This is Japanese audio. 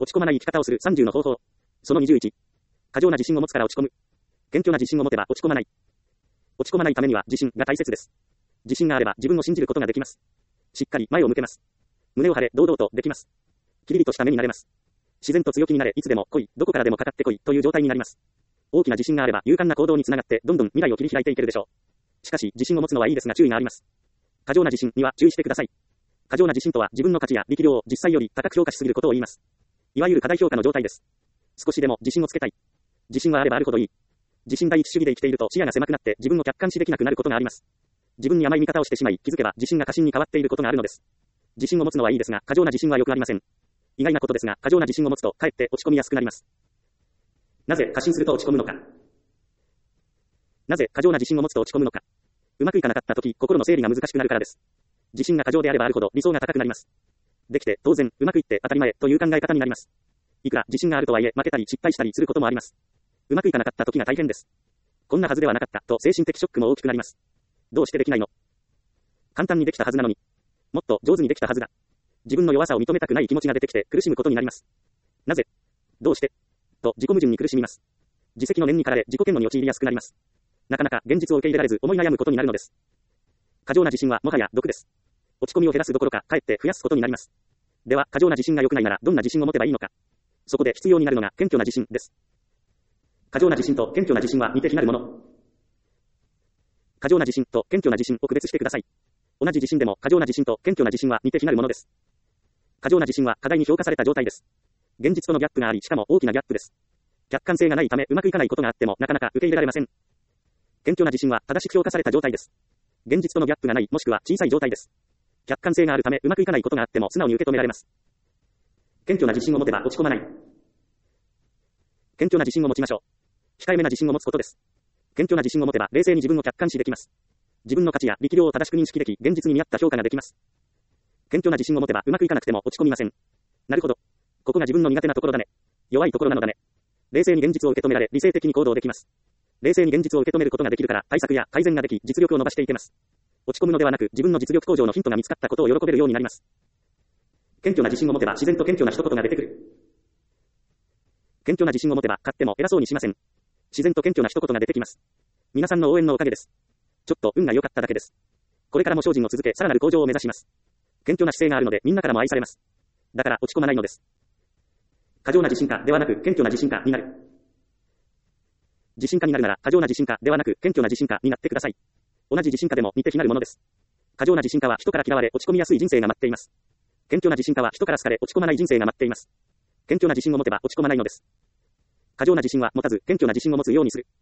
落ち込まない生き方をする30の方法。その21。過剰な自信を持つから落ち込む。謙虚な自信を持てば落ち込まない。落ち込まないためには自信が大切です。自信があれば自分を信じることができます。しっかり前を向けます。胸を張れ、堂々とできます。キリリとした目になれます。自然と強気になれ、いつでも来い、どこからでもかかってこいという状態になります。大きな自信があれば勇敢な行動につながってどんどん未来を切り開いていけるでしょう。しかし自信を持つのはいいですが注意があります。過剰な自信には注意してください。過剰な自信とは自分の価値や力量を実際より高く評価しすぎることを言います。いわゆる過大評価の状態です。少しでも自信をつけたい。自信はあればあるほどいい。自信第一主義で生きていると視野が狭くなって自分を客観視できなくなることがあります。自分に甘い見方をしてしまい気づけば自信が過信に変わっていることがあるのです。自信を持つのはいいですが過剰な自信は良くありません。意外なことですが過剰な自信を持つとかえって落ち込みやすくなります。なぜ過信すると落ち込むのか。なぜ過剰な自信を持つと落ち込むのか。うまくいかなかったとき心の整理が難しくなるからです。自信が過剰であればあるほど理想が高くなります。できて当然うまくいって当たり前という考え方になります。いくら自信があるとはいえ負けたり失敗したりすることもあります。うまくいかなかった時が大変です。こんなはずではなかったと精神的ショックも大きくなります。どうしてできないの？簡単にできたはずなのに。もっと上手にできたはずだ。自分の弱さを認めたくない気持ちが出てきて苦しむことになります。なぜ？どうして？と自己矛盾に苦しみます。自責の念に駆られ自己嫌悪に陥りやすくなります。なかなか現実を受け入れられず思い悩むことになるのです。過剰な自信はもはや毒です。落ち込みを減らすどころかかえって増やすことになります。では過剰な自信が良くないならどんな自信を持てばいいのか。そこで必要になるのが謙虚な自信です。過剰な自信と謙虚な自信は似て非なるもの。過剰な自信と謙虚な自信を区別してください。同じ自信でも過剰な自信と謙虚な自信は似て非なるものです。過剰な自信は過大に評価された状態です。現実とのギャップがありしかも大きなギャップです。客観性がないためうまくいかないことがあってもなかなか受け入れられません。謙虚な自信は正しく評価された状態です。現実とのギャップがないもしくは小さい状態です。客観性があるためうまくいかないことがあっても素直に受け止められます。謙虚な自信を持てば落ち込まない。謙虚な自信を持ちましょう。控えめな自信を持つことです。謙虚な自信を持てば冷静に自分を客観視できます。自分の価値や力量を正しく認識でき、現実に見合った評価ができます。謙虚な自信を持てばうまくいかなくても落ち込みません。なるほど。ここが自分の苦手なところだね。弱いところなのだね。冷静に現実を受け止められ、理性的に行動できます。冷静に現実を受け止めることができるから対策や改善ができ、実力を伸ばしていけます。落ち込むのではなく、自分の実力向上のヒントが見つかったことを喜べるようになります。謙虚な自信を持てば自然と謙虚な一言が出てくる。謙虚な自信を持てば勝っても偉そうにしません。自然と謙虚な一言が出てきます。皆さんの応援のおかげです。ちょっと運が良かっただけです。これからも精進を続け、さらなる向上を目指します。謙虚な姿勢があるのでみんなからも愛されます。だから落ち込まないのです。過剰な自信家ではなく謙虚な自信家になる。自信家になるなら過剰な自信家ではなく謙虚な自信家になってください。同じ自信家でも似て非なるものです。過剰な自信家は人から嫌われ落ち込みやすい人生が待っています。謙虚な自信家は人から好かれ落ち込まない人生が待っています。謙虚な自信を持てば落ち込まないのです。過剰な自信は持たず謙虚な自信を持つようにする。